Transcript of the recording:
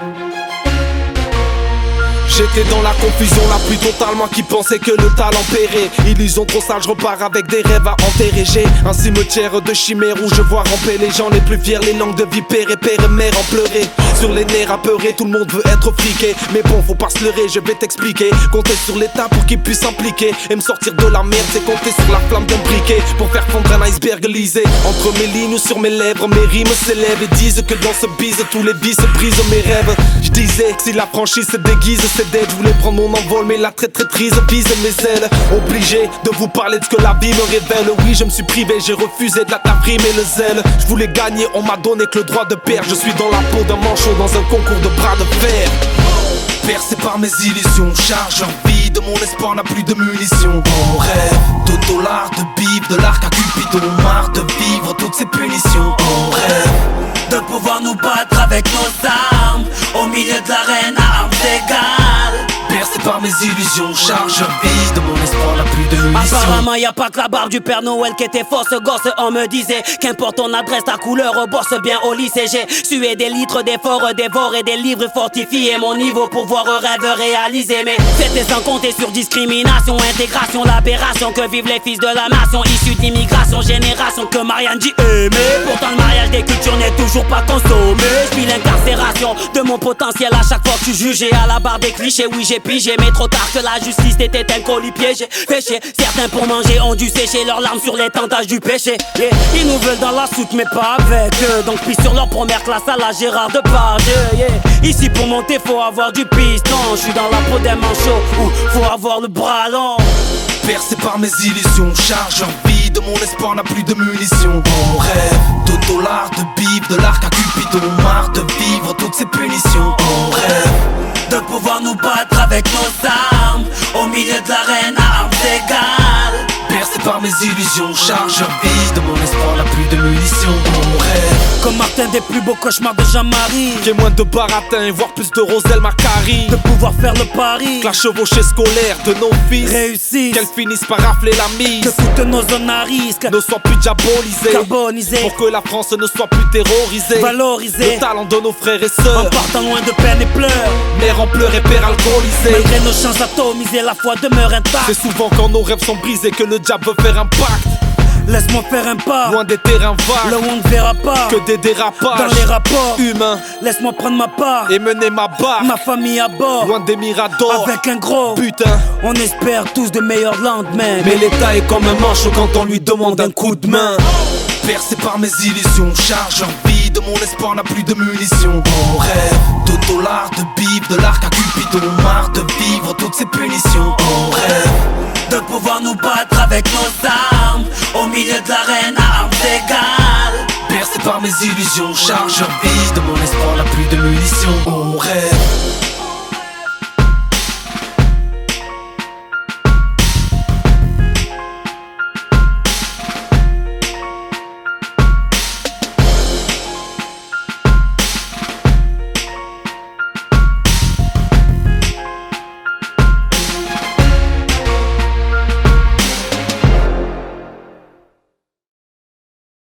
J'étais dans la confusion la plus totalement qui pensait que le talent paierait. Illusion trop sale, je repars avec des rêves à enterrer. J'ai un cimetière de chimères où je vois ramper les gens les plus fiers, les langues de vipères et père et mère en pleurer. Sur les nerfs apeurés, tout le monde veut être friqué. Mais bon, faut pas se leurrer, je vais t'expliquer. Compter sur l'état pour qu'il puisse s'impliquer. Et me sortir de la merde, c'est compter sur la flamme d'un briquet pour faire fondre un iceberg lisé. Entre mes lignes ou sur mes lèvres, mes rimes s'élèvent et disent que dans ce bise, tous les vices brisent mes rêves. Je disais que si la franchise se déguise, c'est dead. Je voulais prendre mon envol, mais la traîtrise vise mes ailes. Obligé de vous parler de ce que la vie me révèle. Oui, je me suis privé, j'ai refusé de la taprime et le zèle. Je voulais gagner, on m'a donné que le droit de perdre. Je suis dans la peau d'un manchot dans un concours de bras de fer. Percé par mes illusions, chargeur vide, mon espoir n'a plus de munitions. On rêve de dollars, de bif, de l'arc à Cupidon. Marre de vivre toutes ces punitions. On rêve de pouvoir nous battre avec nos armes au milieu de l'arène à armes égales. Percé par mes illusions, chargeur vide, mon espoir n'a plus de munitions. Apparemment y'a pas que la barbe du Père Noël qui était fausse gosse. On me disait qu'importe ton adresse, ta couleur, bosse bien au lycée. J'ai sué des litres d'efforts, dévoré des livres fortifiés mon niveau pour voir un rêve réalisé. Mais c'était sans compter sur discrimination, intégration, l'aberration que vivent les fils de la nation issus d'immigration, génération que Marianne dit aimer. Pourtant le mariage des cultures n'est toujours pas consommé. Je vis l'incarcération de mon potentiel à chaque fois que je suis jugé à la barre des clichés. Oui j'ai pigé mais trop tard que la justice était un colis piégé. Péché, certains pour manger ont dû sécher leurs larmes sur les tentages du péché. Yeah. Ils nous veulent dans la soute mais pas avec eux. Donc pis sur leur première classe à la Gérard Depardieu. Yeah. Ici pour monter faut avoir du piston. Je suis dans la peau d'un manchot où faut avoir le bras long. Percé par mes illusions, chargeur vide, mon espoir n'a plus de munitions. On rêve de dollars, de bif, de l'arc à Cupidon. Marre de vivre toutes ces punitions. On rêve de pouvoir nous battre avec nos armes au milieu de l'arène à armes égales. Percé par mes illusions, chargeur vide, mon espoir n'a plus de munitions. On rêve comme Martin des plus beaux cauchemars de Jean-Marie, qu'il y ait moins de baratin, voire plus de Roselle Macari. De pouvoir faire le pari que la chevauchée scolaire de nos fils réussisse, qu'elle finisse par rafler la mise, que toutes nos zones à risque ne soient plus diabolisées, carbonisées, pour que la France ne soit plus terrorisée, valorisée, le talent de nos frères et sœurs, en partant loin de peine et pleurs, mère en pleurs et père alcoolisé. Malgré nos chances atomisées, la foi demeure intacte. C'est souvent quand nos rêves sont brisés que le diable veut faire un pacte. Laisse-moi faire un pas, loin des terrains vagues, là où on ne verra pas que des dérapages dans les rapports humains. Laisse-moi prendre ma part et mener ma barre, ma famille à bord, loin des miradors, avec un gros putain. On espère tous de meilleurs lendemains, mais l'état est comme un manchot quand on lui demande un coup de main. Percé par mes illusions, chargeur vide, mon espoir n'a plus de munitions. On rêve de dollars, de bif, de l'arc à Cupidon. Marre de vivre toutes ces punitions. On rêve de pouvoir nous battre avec nos armes au milieu de l'arène à armes égales. Percé par mes illusions, chargeur vide, mon espoir n'a plus de munitions. On rêve